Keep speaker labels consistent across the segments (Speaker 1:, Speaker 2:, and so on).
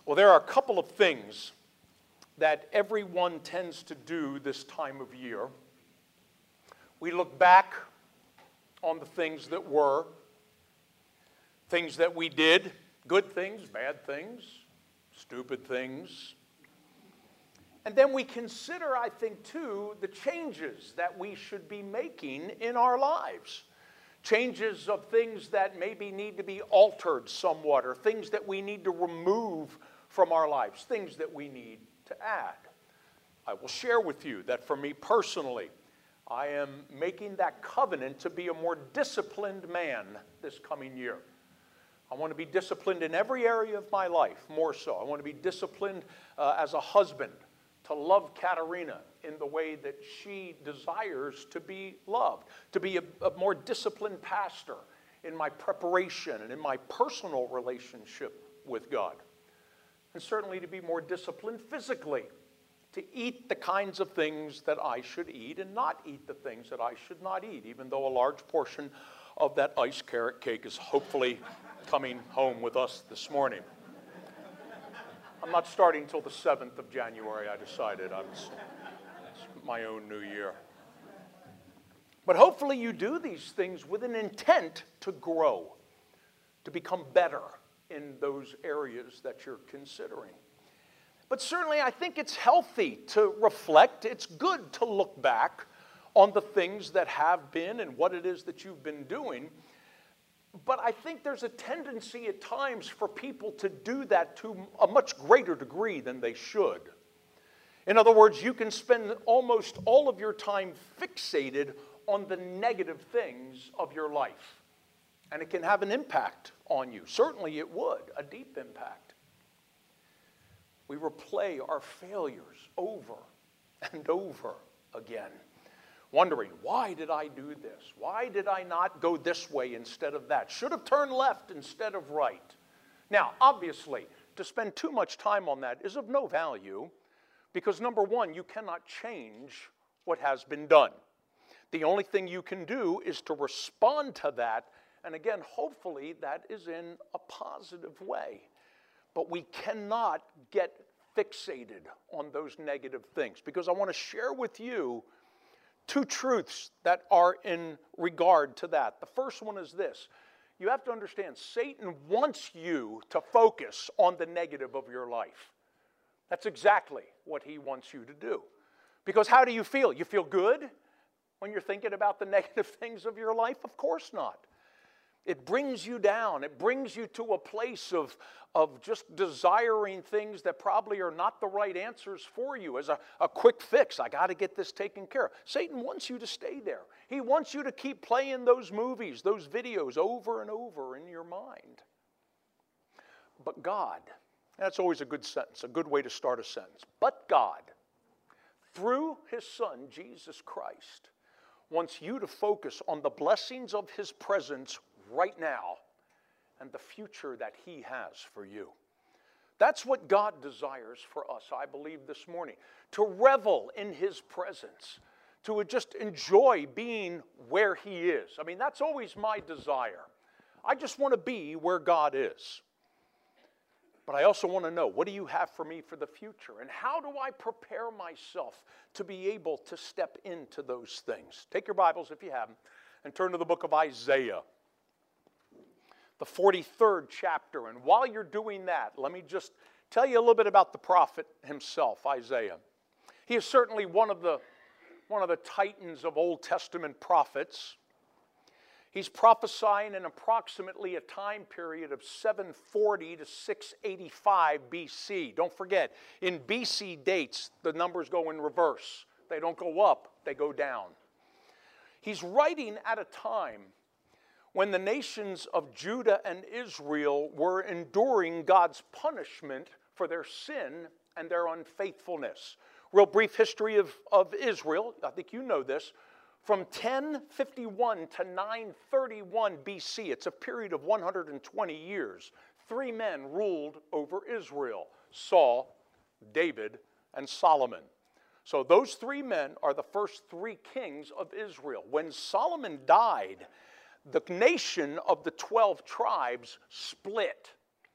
Speaker 1: Well, there are a couple of things that everyone tends to do this time of year. We look back on the things that were, things that we did, good things, bad things, stupid things. And then we consider, I think, too, the changes that we should be making in our lives. Changes of things that maybe need to be altered somewhat, or things that we need to remove from our lives, things that we need to add. I will share with you that for me personally, I am making that covenant to be a more disciplined man this coming year. I want to be disciplined in every area of my life, more so. I want to be disciplined as a husband, to love Katerina in the way that she desires to be loved, to be a more disciplined pastor in my preparation and in my personal relationship with God. And certainly to be more disciplined physically, to eat the kinds of things that I should eat and not eat the things that I should not eat, even though a large portion of that iced carrot cake is hopefully coming home with us this morning. I'm not starting until the 7th of January, I decided. It's my own new year. But hopefully you do these things with an intent to grow, to become better in those areas that you're considering. But certainly I think it's healthy to reflect. It's good to look back on the things that have been and what it is that you've been doing. But I think there's a tendency at times for people to do that to a much greater degree than they should. In other words, you can spend almost all of your time fixated on the negative things of your life. And it can have an impact on you. Certainly it would, a deep impact. We replay our failures over and over again, wondering, why did I do this? Why did I not go this way instead of that? Should have turned left instead of right. Now, obviously, to spend too much time on that is of no value because, number one, you cannot change what has been done. The only thing you can do is to respond to that, and again, hopefully, that is in a positive way. But we cannot get fixated on those negative things because I want to share with you two truths that are in regard to that. The first one is this. You have to understand, Satan wants you to focus on the negative of your life. That's exactly what he wants you to do. Because how do you feel? You feel good when you're thinking about the negative things of your life? Of course not. It brings you down. It brings you to a place of just desiring things that probably are not the right answers for you as a quick fix. I got to get this taken care of. Satan wants you to stay there. He wants you to keep playing those movies, those videos over and over in your mind. But God, that's always a good sentence, a good way to start a sentence. But God, through his Son, Jesus Christ, wants you to focus on the blessings of his presence right now and the future that he has for you. That's what God desires for us, I believe, this morning. To revel in his presence, to just enjoy being where he is. I mean, that's always my desire. I just want to be where God is. But I also want to know, what do you have for me for the future? And how do I prepare myself to be able to step into those things? Take your Bibles, if you have them, and turn to the book of Isaiah, the 43rd chapter. And while you're doing that, let me just tell you a little bit about the prophet himself, Isaiah. He is certainly one of the titans of Old Testament prophets. He's prophesying in approximately a time period of 740 to 685 BC. Don't forget, in BC dates, the numbers go in reverse. They don't go up, they go down. He's writing at a time when the nations of Judah and Israel were enduring God's punishment for their sin and their unfaithfulness. Real brief history of Israel, I think you know this. From 1051 to 931 BC, it's a period of 120 years, 3 men ruled over Israel: Saul, David, and Solomon. So those 3 men are the first 3 kings of Israel. When Solomon died, the nation of the 12 tribes split.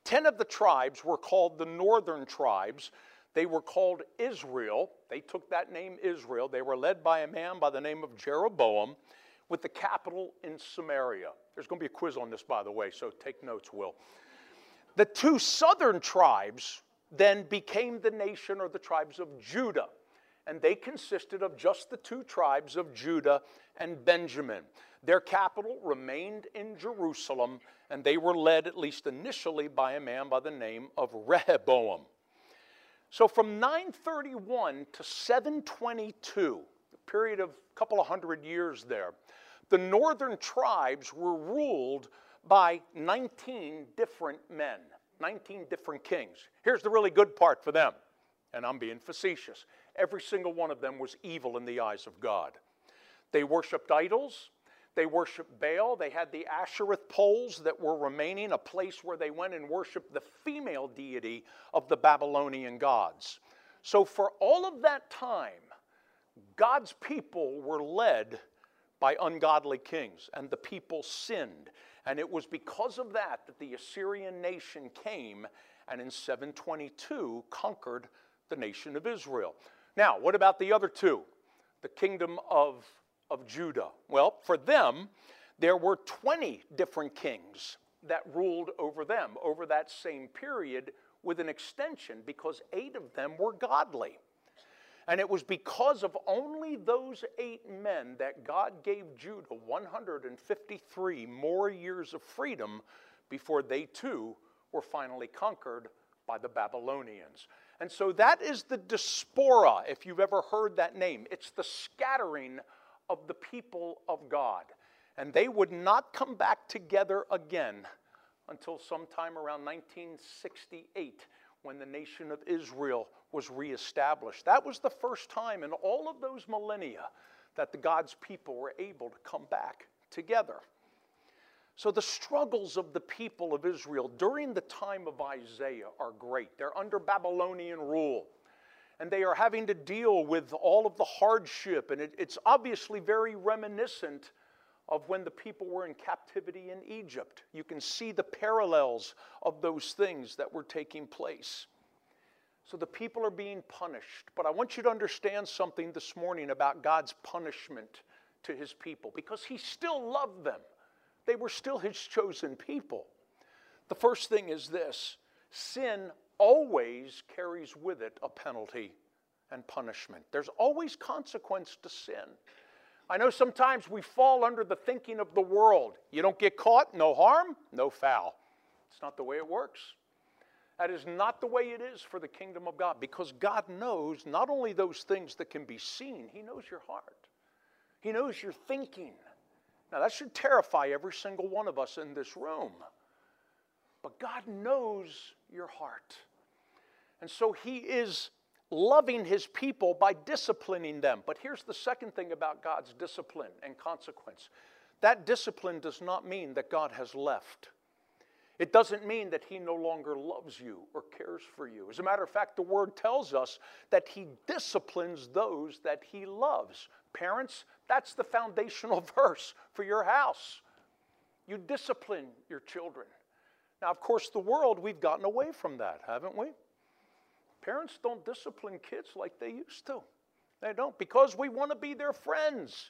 Speaker 1: 10 of the tribes were called the northern tribes. They were called Israel. They took that name Israel. They were led by a man by the name of Jeroboam, with the capital in Samaria. There's going to be a quiz on this, by the way, so take notes, Will. The 2 southern tribes then became the nation, or the tribes of Judah. And they consisted of just the 2 tribes of Judah and Benjamin. Their capital remained in Jerusalem, and they were led, at least initially, by a man by the name of Rehoboam. So from 931 to 722, a period of a couple of hundred years there, the northern tribes were ruled by 19 different men, 19 different kings. Here's the really good part for them, and I'm being facetious. Every single one of them was evil in the eyes of God. They worshiped idols. They worshiped Baal. They had the Ashereth poles that were remaining, a place where they went and worshiped the female deity of the Babylonian gods. So for all of that time, God's people were led by ungodly kings, and the people sinned. And it was because of that that the Assyrian nation came and in 722 conquered the nation of Israel. Now, what about the other 2? The kingdom of Judah. Well, for them, there were 20 different kings that ruled over them over that same period, with an extension, because 8 of them were godly. And it was because of only those 8 men that God gave Judah 153 more years of freedom before they too were finally conquered by the Babylonians. And so that is the diaspora, if you've ever heard that name. It's the scattering of the people of God. And they would not come back together again until sometime around 1968, when the nation of Israel was reestablished. That was the first time in all of those millennia that the God's people were able to come back together. So the struggles of the people of Israel during the time of Isaiah are great. They're under Babylonian rule, and they are having to deal with all of the hardship, and it's obviously very reminiscent of when the people were in captivity in Egypt. You can see the parallels of those things that were taking place. So the people are being punished. But I want you to understand something this morning about God's punishment to his people, because he still loved them. They were still his chosen people. The first thing is this: sin always carries with it a penalty and punishment. There's always consequence to sin. I know sometimes we fall under the thinking of the world. You don't get caught, no harm, no foul. It's not the way it works. That is not the way it is for the kingdom of God, because God knows not only those things that can be seen, he knows your heart. He knows your thinking. Now that should terrify every single one of us in this room. But God knows your heart. And so he is loving his people by disciplining them. But here's the second thing about God's discipline and consequence. That discipline does not mean that God has left. It doesn't mean that he no longer loves you or cares for you. As a matter of fact, the word tells us that he disciplines those that he loves. Parents, that's the foundational verse for your house. You discipline your children. Now, of course, the world, we've gotten away from that, haven't we? Parents don't discipline kids like they used to. They don't, because we want to be their friends.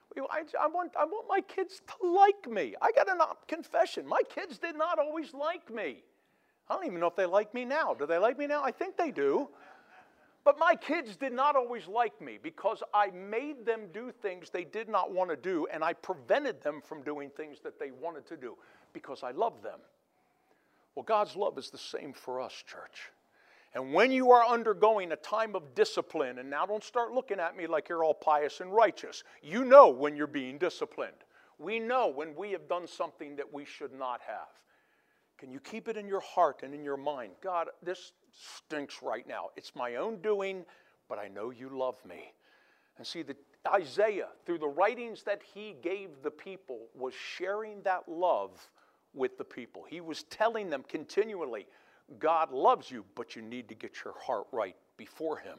Speaker 1: I want my kids to like me. I got a confession. My kids did not always like me. I don't even know if they like me now. Do they like me now? I think they do. But my kids did not always like me because I made them do things they did not want to do, and I prevented them from doing things that they wanted to do because I love them. Well, God's love is the same for us, church. And when you are undergoing a time of discipline, and now don't start looking at me like you're all pious and righteous. You know when you're being disciplined. We know when we have done something that we should not have. Can you keep it in your heart and in your mind? God, this stinks right now. It's my own doing, but I know you love me. And see, Isaiah, through the writings that he gave the people, was sharing that love with the people. He was telling them continually, God loves you, but you need to get your heart right before him.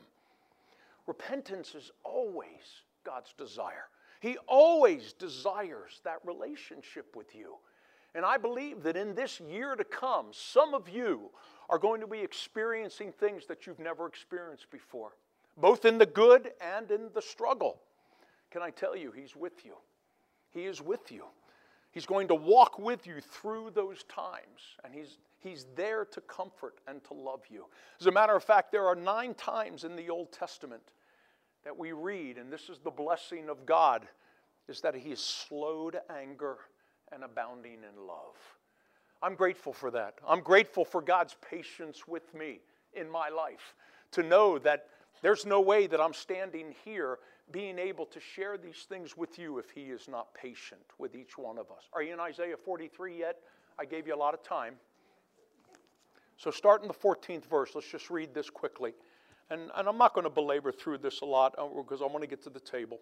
Speaker 1: Repentance is always God's desire. He always desires that relationship with you. And I believe that in this year to come, some of you are going to be experiencing things that you've never experienced before, both in the good and in the struggle. Can I tell you, He's with you. He is with you. He's going to walk with you through those times, and He's there to comfort and to love you. As a matter of fact, there are 9 times in the Old Testament that we read, and this is the blessing of God, is that He is slow to anger and abounding in love. I'm grateful for that. I'm grateful for God's patience with me in my life, to know that there's no way that I'm standing here being able to share these things with you if He is not patient with each one of us. Are you in Isaiah 43 yet? I gave you a lot of time. So start in the 14th verse. Let's just read this quickly. And I'm not going to belabor through this a lot because I want to get to the table.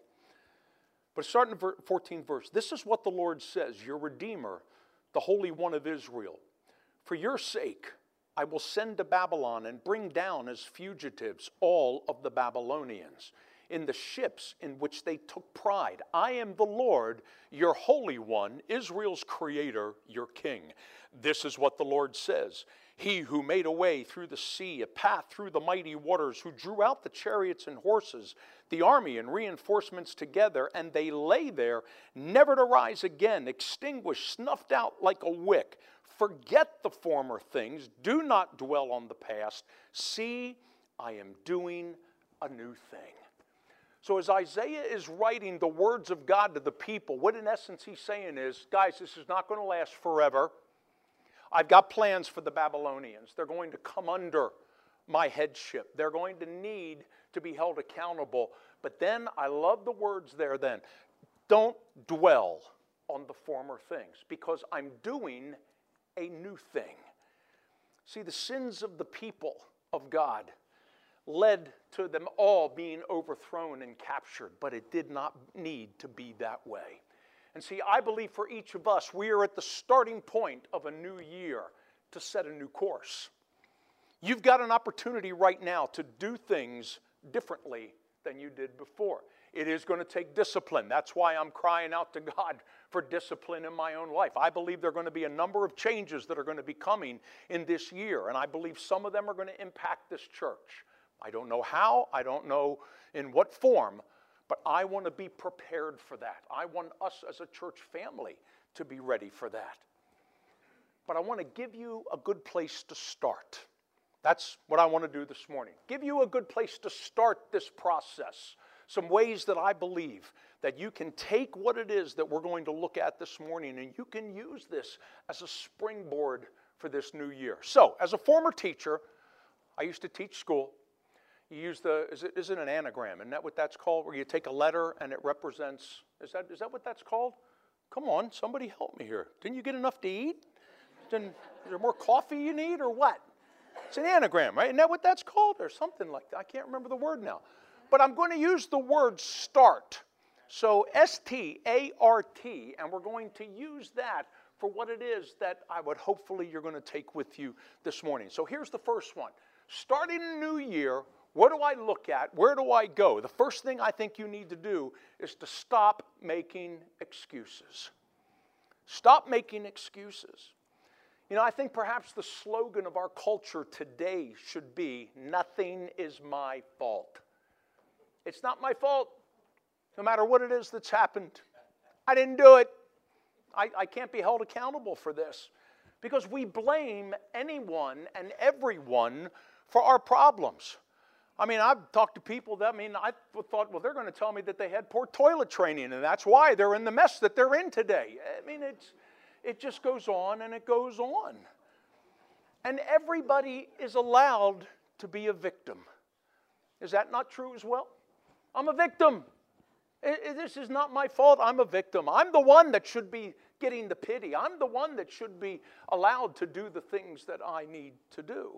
Speaker 1: But start in the 14th verse. This is what the Lord says, your Redeemer, the Holy One of Israel. For your sake, I will send to Babylon and bring down as fugitives all of the Babylonians in the ships in which they took pride. I am the Lord, your Holy One, Israel's Creator, your King. This is what the Lord says. He who made a way through the sea, a path through the mighty waters, who drew out the chariots and horses, the army and reinforcements together, and they lay there, never to rise again, extinguished, snuffed out like a wick. Forget the former things. Do not dwell on the past. See, I am doing a new thing. So as Isaiah is writing the words of God to the people, what in essence he's saying is, guys, this is not going to last forever. I've got plans for the Babylonians. They're going to come under my headship. They're going to need to be held accountable. But then, I love the words there then. Don't dwell on the former things, because I'm doing a new thing. See, the sins of the people of God led to them all being overthrown and captured, but it did not need to be that way. And see, I believe for each of us, we are at the starting point of a new year to set a new course. You've got an opportunity right now to do things differently than you did before. It is going to take discipline. That's why I'm crying out to God for discipline in my own life. I believe there are going to be a number of changes that are going to be coming in this year, and I believe some of them are going to impact this church. I don't know how, I don't know in what form, but I want to be prepared for that. I want us as a church family to be ready for that. But I want to give you a good place to start. That's what I want to do this morning. Give you a good place to start this process. Some ways that I believe that you can take what it is that we're going to look at this morning and you can use this as a springboard for this new year. So, as a former teacher, I used to teach school. You use is it an anagram? Isn't that what that's called? Where you take a letter and it represents, is that what that's called? Come on, somebody help me here. Didn't you get enough to eat? Is there more coffee you need or what? It's an anagram, right? Isn't that what that's called? Or something like that. I can't remember the word now. But I'm going to use the word start. So S-T-A-R-T, and we're going to use that for what it is that I would hopefully you're going to take with you this morning. So here's the first one. Starting a new year, what do I look at? Where do I go? The first thing I think you need to do is to stop making excuses. Stop making excuses. You know, I think perhaps the slogan of our culture today should be, nothing is my fault. It's not my fault, no matter what it is that's happened. I didn't do it. I can't be held accountable for this. Because we blame anyone and everyone for our problems. I mean, I've talked to people that, I thought, well, they're going to tell me that they had poor toilet training, and that's why they're in the mess that they're in today. It just goes on and it goes on. And everybody is allowed to be a victim. Is that not true as well? I'm a victim. This is not my fault. I'm a victim. I'm the one that should be getting the pity. I'm the one that should be allowed to do the things that I need to do.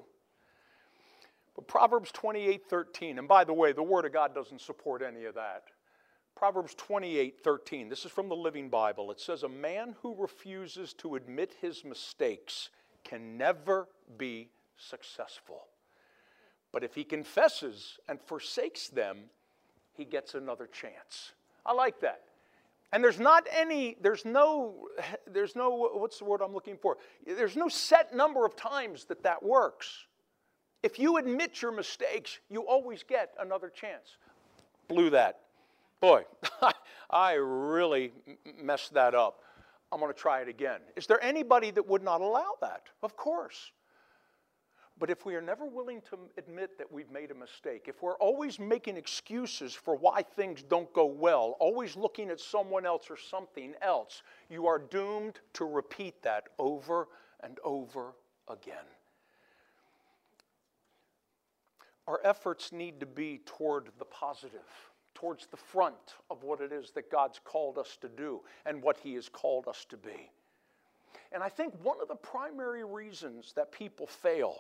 Speaker 1: But Proverbs 28:13, and by the way, the Word of God doesn't support any of that. Proverbs 28:13, this is from the Living Bible. It says, a man who refuses to admit his mistakes can never be successful. But if he confesses and forsakes them, he gets another chance. I like that. And there's no, what's the word I'm looking for? There's no set number of times that works. If you admit your mistakes, you always get another chance. Blew that. Boy, I really messed that up. I'm going to try it again. Is there anybody that would not allow that? Of course. But if we are never willing to admit that we've made a mistake, if we're always making excuses for why things don't go well, always looking at someone else or something else, you are doomed to repeat that over and over again. Our efforts need to be toward the positive, towards the front of what it is that God's called us to do and what He has called us to be. And I think one of the primary reasons that people fail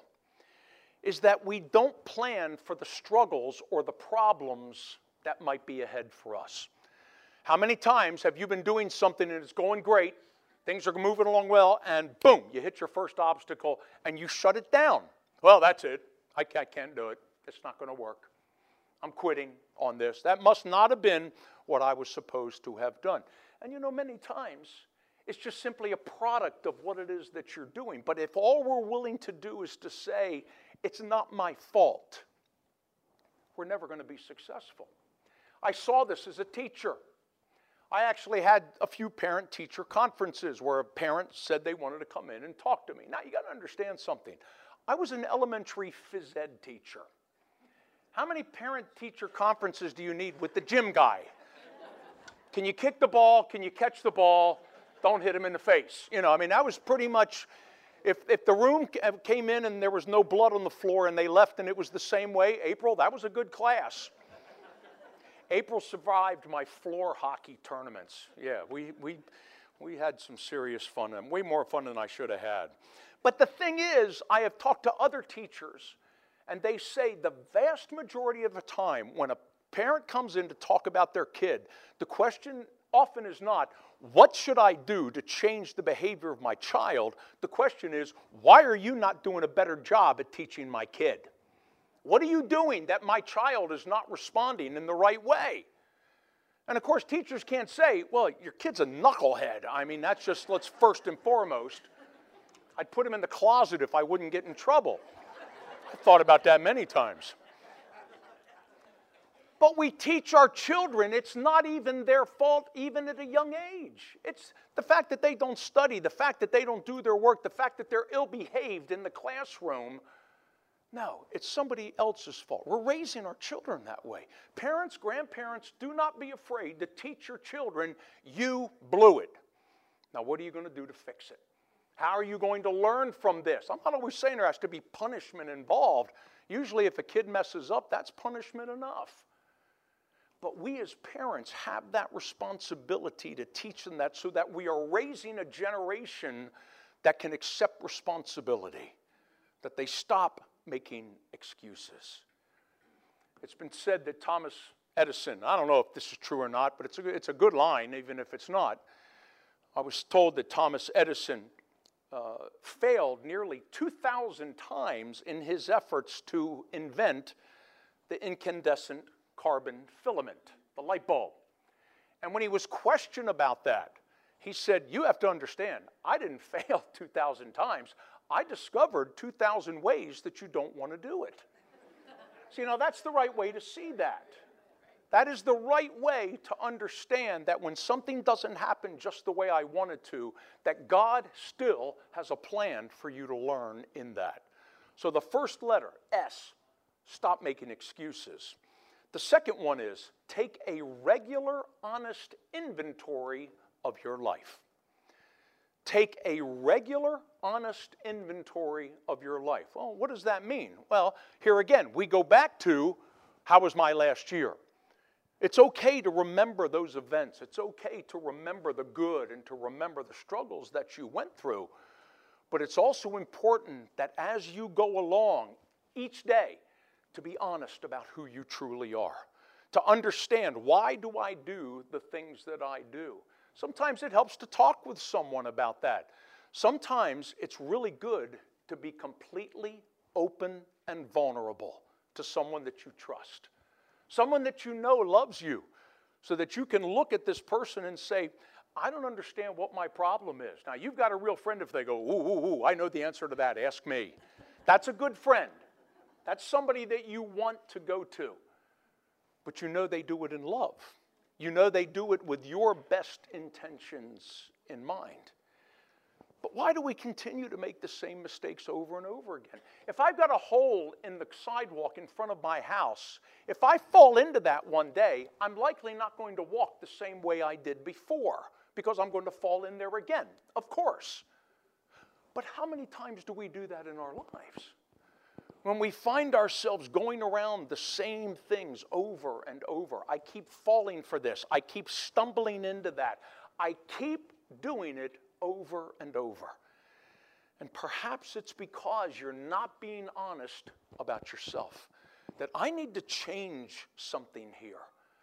Speaker 1: is that we don't plan for the struggles or the problems that might be ahead for us. How many times have you been doing something and it's going great, things are moving along well, and boom, you hit your first obstacle and you shut it down? Well, that's it. I can't do it. It's not going to work. I'm quitting on this. That must not have been what I was supposed to have done. And you know, many times, it's just simply a product of what it is that you're doing. But if all we're willing to do is to say, it's not my fault, we're never going to be successful. I saw this as a teacher. I actually had a few parent-teacher conferences where a parent said they wanted to come in and talk to me. Now, you got to understand something. I was an elementary phys ed teacher. How many parent-teacher conferences do you need with the gym guy? Can you kick the ball? Can you catch the ball? Don't hit him in the face. You know, I mean, that was pretty much, if the room came in and there was no blood on the floor and they left and it was the same way, April, that was a good class. April survived my floor hockey tournaments. Yeah, we had some serious fun, and way more fun than I should have had. But the thing is, I have talked to other teachers, and they say the vast majority of the time when a parent comes in to talk about their kid, the question often is not, what should I do to change the behavior of my child? The question is, why are you not doing a better job at teaching my kid? What are you doing that my child is not responding in the right way? And of course, teachers can't say, well, your kid's a knucklehead. I mean, that's just, let's first and foremost. I'd put him in the closet if I wouldn't get in trouble. I've thought about that many times. But we teach our children it's not even their fault, even at a young age. It's the fact that they don't study, the fact that they don't do their work, the fact that they're ill-behaved in the classroom. No, it's somebody else's fault. We're raising our children that way. Parents, grandparents, do not be afraid to teach your children, you blew it. Now, what are you going to do to fix it? How are you going to learn from this? I'm not always saying there has to be punishment involved. Usually if a kid messes up, that's punishment enough. But we as parents have that responsibility to teach them that so that we are raising a generation that can accept responsibility, that they stop making excuses. It's been said that Thomas Edison, I don't know if this is true or not, but it's a good line, even if it's not. I was told that Thomas Edison failed nearly 2,000 times in his efforts to invent the incandescent carbon filament, the light bulb. And when he was questioned about that, he said, you have to understand, I didn't fail 2,000 times. I discovered 2,000 ways that you don't want to do it. So, you know, that's the right way to see that. That is the right way to understand that when something doesn't happen just the way I want it to, that God still has a plan for you to learn in that. So the first letter, S, stop making excuses. The second one is take a regular, honest inventory of your life. Take a regular, honest inventory of your life. Well, what does that mean? Well, here again, we go back to, how was my last year? It's okay to remember those events. It's okay to remember the good and to remember the struggles that you went through. But it's also important that as you go along each day, to be honest about who you truly are. To understand, why do I do the things that I do? Sometimes it helps to talk with someone about that. Sometimes it's really good to be completely open and vulnerable to someone that you trust. Someone that you know loves you. so that you can look at this person and say, I don't understand what my problem is. Now, you've got a real friend if they go, ooh, I know the answer to that, ask me. That's a good friend. That's somebody that you want to go to. But you know they do it in love. You know they do it with your best intentions in mind. But why do we continue to make the same mistakes over and over again? If I've got a hole in the sidewalk in front of my house, if I fall into that one day, I'm likely not going to walk the same way I did before because I'm going to fall in there again, of course. But how many times do we do that in our lives? When we find ourselves going around the same things over and over, I keep falling for this, I keep stumbling into that, I keep doing it over and over. And perhaps it's because you're not being honest about yourself, that I need to change something here.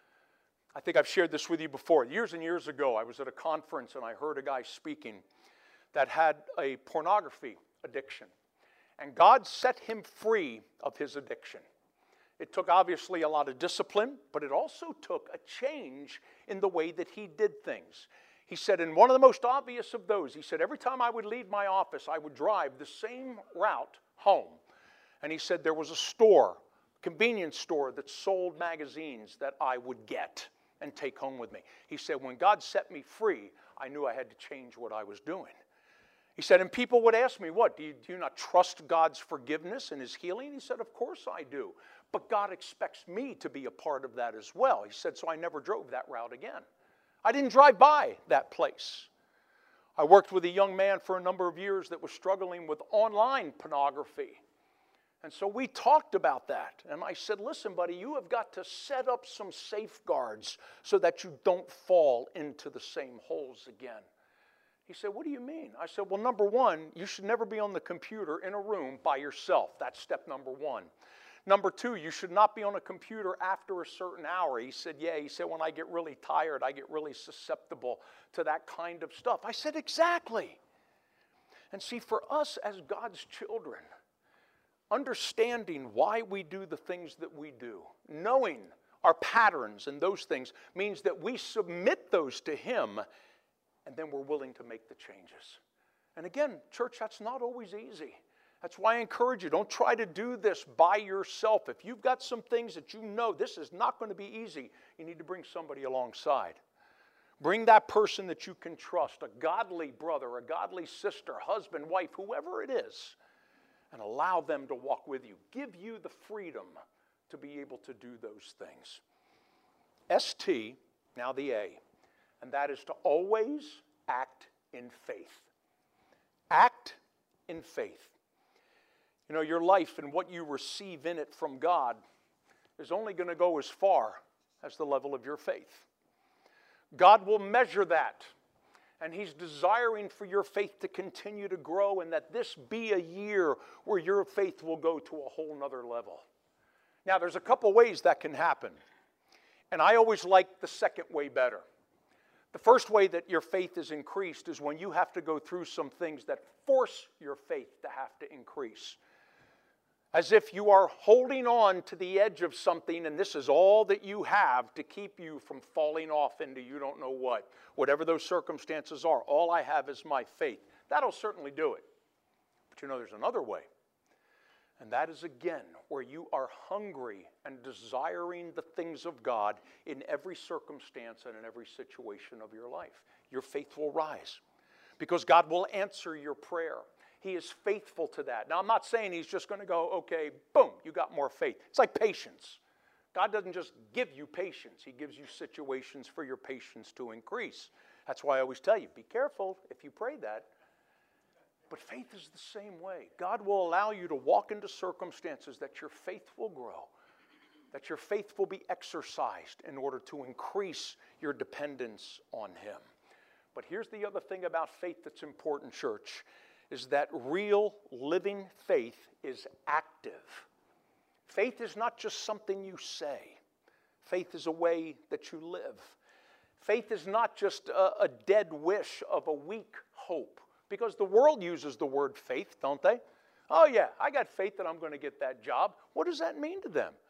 Speaker 1: I think I've shared this with you before. Years and years ago, I was at a conference and I heard a guy speaking that had a pornography addiction. And God set him free of his addiction. It took obviously a lot of discipline, but it also took a change in the way that he did things. He said, and one of the most obvious of those, he said, every time I would leave my office, I would drive the same route home. And he said there was a store, convenience store, that sold magazines that I would get and take home with me. He said, when God set me free, I knew I had to change what I was doing. He said, and people would ask me, what, do you not trust God's forgiveness and his healing? He said, of course I do. But God expects me to be a part of that as well. He said, so I never drove that route again. I didn't drive by that place. I worked with a young man for a number of years that was struggling with online pornography. And so we talked about that. And I said, listen, buddy, you have got to set up some safeguards so that you don't fall into the same holes again. He said, what do you mean? I said, well, number one, you should never be on the computer in a room by yourself. That's step number one. Number two, you should not be on a computer after a certain hour. He said, yeah. He said, when I get really tired, I get really susceptible to that kind of stuff. I said, exactly. And see, for us as God's children, understanding why we do the things that we do, knowing our patterns and those things, means that we submit those to him, and then we're willing to make the changes. And again, church, that's not always easy. That's why I encourage you, don't try to do this by yourself. If you've got some things that you know this is not going to be easy, you need to bring somebody alongside. Bring that person that you can trust, a godly brother, a godly sister, husband, wife, whoever it is, and allow them to walk with you. Give you the freedom to be able to do those things. ST, now the A, and that is to always act in faith. Act in faith. You know, your life and what you receive in it from God is only going to go as far as the level of your faith. God will measure that, and he's desiring for your faith to continue to grow and that this be a year where your faith will go to a whole nother level. Now, there's a couple ways that can happen, and I always like the second way better. The first way that your faith is increased is when you have to go through some things that force your faith to have to increase. As if you are holding on to the edge of something and this is all that you have to keep you from falling off into you don't know what. Whatever those circumstances are, all I have is my faith. That'll certainly do it. But you know, there's another way. And that is again where you are hungry and desiring the things of God in every circumstance and in every situation of your life. Your faith will rise because God will answer your prayer. He is faithful to that. Now, I'm not saying he's just going to go, okay, boom, you got more faith. It's like patience. God doesn't just give you patience. He gives you situations for your patience to increase. That's why I always tell you, be careful if you pray that. But faith is the same way. God will allow you to walk into circumstances that your faith will grow, that your faith will be exercised in order to increase your dependence on him. But here's the other thing about faith that's important, church, is that real living faith is active. Faith is not just something you say. Faith is a way that you live. Faith is not just a dead wish of a weak hope. Because the world uses the word faith, don't they? Oh yeah, I got faith that I'm going to get that job. What does that mean to them?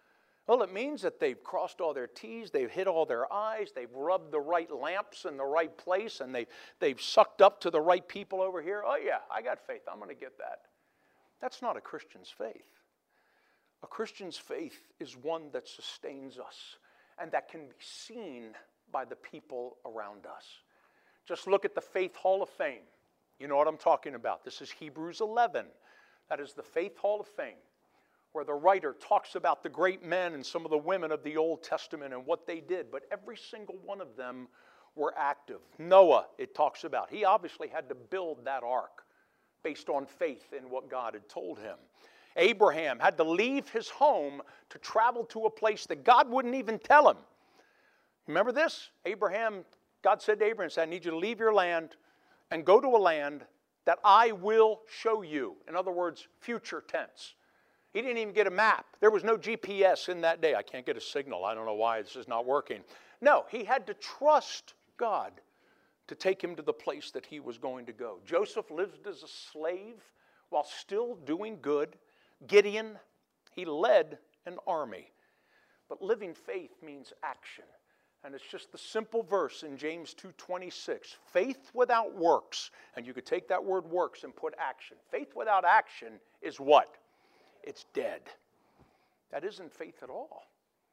Speaker 1: Well, it means that they've crossed all their T's, they've hit all their I's, they've rubbed the right lamps in the right place, and they've sucked up to the right people over here. Oh yeah, I got faith, I'm going to get that. That's not a Christian's faith. A Christian's faith is one that sustains us and that can be seen by the people around us. Just look at the Faith Hall of Fame. You know what I'm talking about. This is Hebrews 11. That is the Faith Hall of Fame, where the writer talks about the great men and some of the women of the Old Testament and what they did. But every single one of them were active. Noah, it talks about. He obviously had to build that ark based on faith in what God had told him. Abraham had to leave his home to travel to a place that God wouldn't even tell him. Remember this? God said to Abraham, I need you to leave your land and go to a land that I will show you. In other words, future tense. He didn't even get a map. There was no GPS in that day. I can't get a signal. I don't know why this is not working. No, he had to trust God to take him to the place that he was going to go. Joseph lived as a slave while still doing good. Gideon, he led an army. But living faith means action. And it's just the simple verse in James 2:26. Faith without works, and you could take that word works and put action. Faith without action is what? It's dead. That isn't faith at all.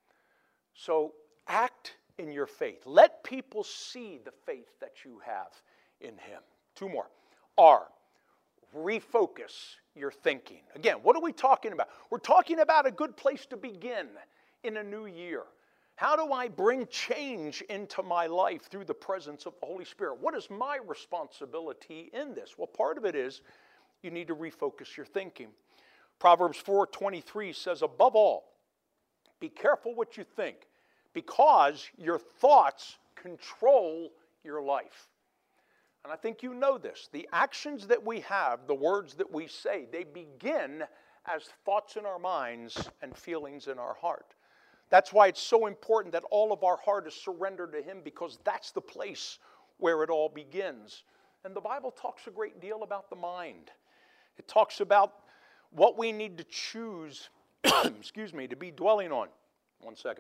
Speaker 1: So act in your faith. Let people see the faith that you have in him. Two more. R, refocus your thinking. Again, what are we talking about? We're talking about a good place to begin in a new year. How do I bring change into my life through the presence of the Holy Spirit? What is my responsibility in this? Well, part of it is you need to refocus your thinking. Proverbs 4:23 says, above all, be careful what you think, because your thoughts control your life. And I think you know this. The actions that we have, the words that we say, they begin as thoughts in our minds and feelings in our heart. That's why it's so important that all of our heart is surrendered to him, because that's the place where it all begins. And the Bible talks a great deal about the mind. It talks about what we need to choose, to be dwelling on. One second.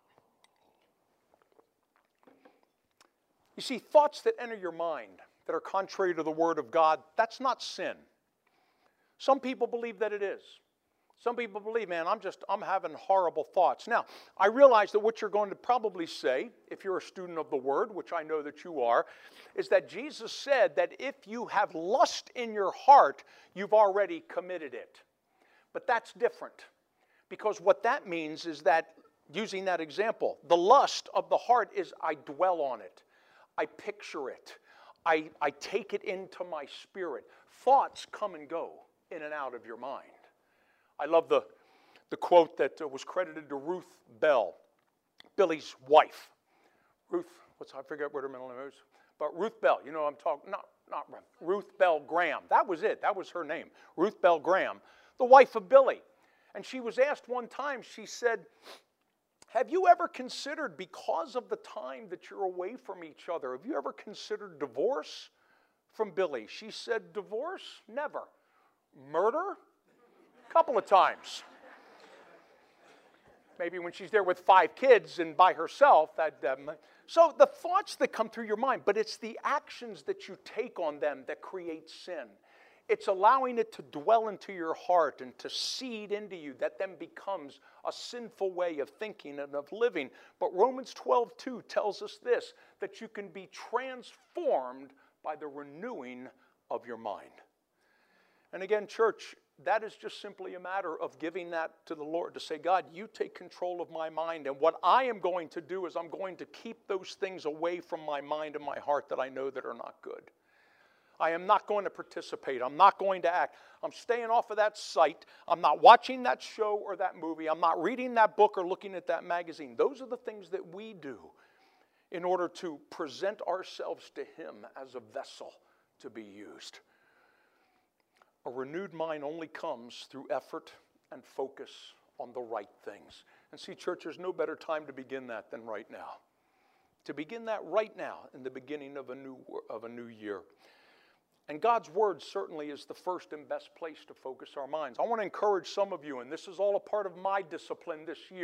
Speaker 1: You see, thoughts that enter your mind that are contrary to the Word of God, that's not sin. Some people believe that it is. Some people believe, man, I'm having horrible thoughts. Now, I realize that what you're going to probably say, if you're a student of the Word, which I know that you are, is that Jesus said that if you have lust in your heart, you've already committed it. But that's different. Because what that means is that, using that example, the lust of the heart is I dwell on it. I picture it. I take it into my spirit. Thoughts come and go in and out of your mind. I love the quote that was credited to Ruth Bell, Billy's wife. I forget what her middle name is, but Ruth Bell, you know I'm talking, not Ruth Bell Graham. That was it, that was her name, Ruth Bell Graham, the wife of Billy. And she was asked one time, she said, have you ever considered, because of the time that you're away from each other, have you ever considered divorce from Billy? She said, divorce? Never. Murder? Couple of times. Maybe when she's there with 5 kids and by herself. So the thoughts that come through your mind, but it's the actions that you take on them that create sin. It's allowing it to dwell into your heart and to seed into you that then becomes a sinful way of thinking and of living. But Romans 12:2 tells us this, that you can be transformed by the renewing of your mind. And again, church, that is just simply a matter of giving that to the Lord, to say, God, you take control of my mind, and what I am going to do is I'm going to keep those things away from my mind and my heart that I know that are not good. I am not going to participate. I'm not going to act. I'm staying off of that site. I'm not watching that show or that movie. I'm not reading that book or looking at that magazine. Those are the things that we do in order to present ourselves to Him as a vessel to be used. A renewed mind only comes through effort and focus on the right things. And see, church, there's no better time to begin that than right now. To begin that right now in the beginning of a new year. And God's Word certainly is the first and best place to focus our minds. I want to encourage some of you, and this is all a part of my discipline this year,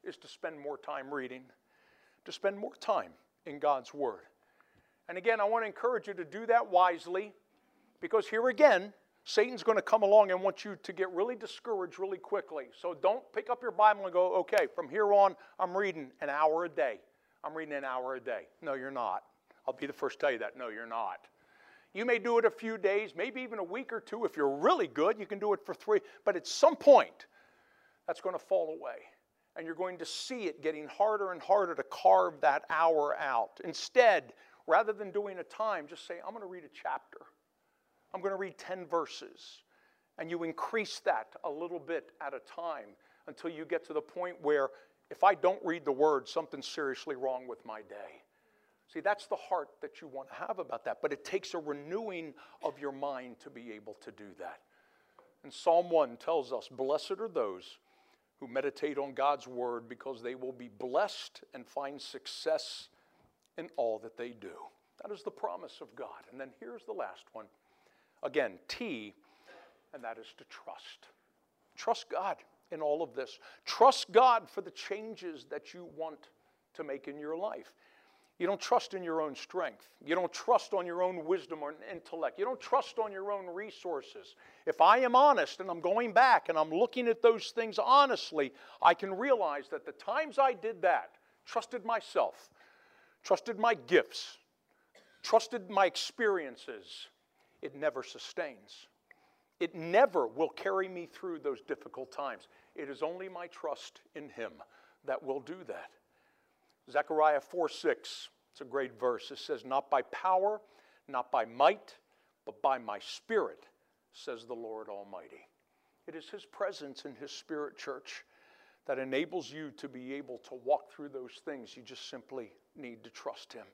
Speaker 1: is to spend more time reading, to spend more time in God's Word. And again, I want to encourage you to do that wisely, because here again, Satan's going to come along and want you to get really discouraged really quickly. So don't pick up your Bible and go, okay, from here on, I'm reading an hour a day. I'm reading an hour a day. No, you're not. I'll be the first to tell you that. No, you're not. You may do it a few days, maybe even a week or two. If you're really good, you can do it for 3. But at some point, that's going to fall away. And you're going to see it getting harder and harder to carve that hour out. Instead, rather than doing a time, just say, I'm going to read a chapter. I'm going to read 10 verses. And you increase that a little bit at a time until you get to the point where if I don't read the Word, something's seriously wrong with my day. See, that's the heart that you want to have about that. But it takes a renewing of your mind to be able to do that. And Psalm 1 tells us, blessed are those who meditate on God's Word, because they will be blessed and find success in all that they do. That is the promise of God. And then here's the last one. Again, T, and that is to trust. Trust God in all of this. Trust God for the changes that you want to make in your life. You don't trust in your own strength. You don't trust on your own wisdom or intellect. You don't trust on your own resources. If I am honest and I'm going back and I'm looking at those things honestly, I can realize that the times I did that, trusted myself, trusted my gifts, trusted my experiences, it never sustains. It never will carry me through those difficult times. It is only my trust in Him that will do that. Zechariah 4:6, it's a great verse. It says, not by power, not by might, but by my Spirit, says the Lord Almighty. It is His presence in His Spirit, church, that enables you to be able to walk through those things. You just simply need to trust Him.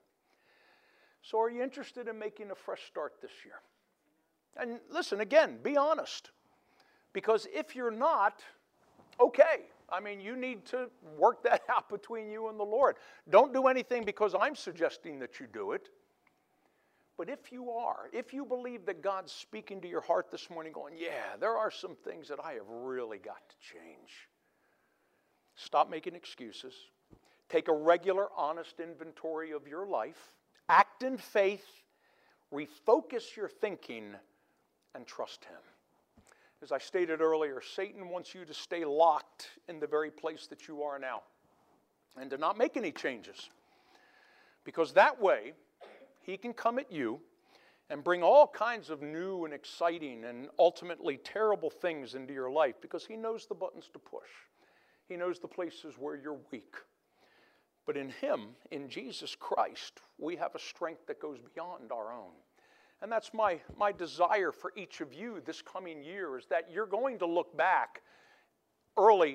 Speaker 1: So are you interested in making a fresh start this year? And listen, again, be honest. Because if you're not, okay. I mean, you need to work that out between you and the Lord. Don't do anything because I'm suggesting that you do it. But if you are, if you believe that God's speaking to your heart this morning going, yeah, there are some things that I have really got to change. Stop making excuses. Take a regular, honest inventory of your life. Act in faith. Refocus your thinking and trust Him. As I stated earlier, Satan wants you to stay locked in the very place that you are now and to not make any changes. Because that way, he can come at you and bring all kinds of new and exciting and ultimately terrible things into your life because he knows the buttons to push. He knows the places where you're weak. But in Him, in Jesus Christ, we have a strength that goes beyond our own. And that's my desire for each of you this coming year is that you're going to look back early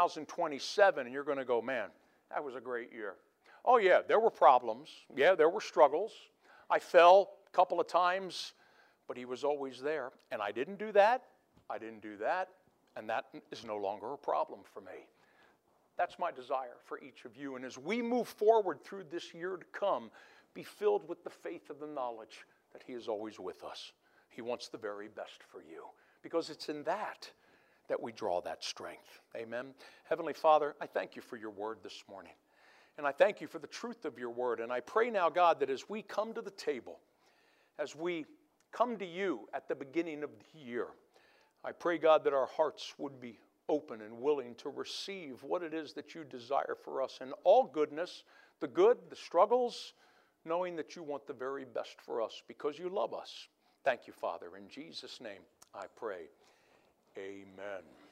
Speaker 1: 2027 and you're going to go, man, that was a great year. Oh yeah, there were problems. Yeah, there were struggles. I fell a couple of times, but He was always there. And I didn't do that. I didn't do that. And that is no longer a problem for me. That's my desire for each of you. And as we move forward through this year to come, be filled with the faith of the knowledge that He is always with us. He wants the very best for you because it's in that we draw that strength. Amen. Heavenly Father, I thank You for Your word this morning. And I thank You for the truth of Your word. And I pray now, God, that as we come to the table, as we come to You at the beginning of the year, I pray, God, that our hearts would be open and willing to receive what it is that You desire for us in all goodness, the good, the struggles, knowing that You want the very best for us because You love us. Thank You, Father. In Jesus' name I pray. Amen.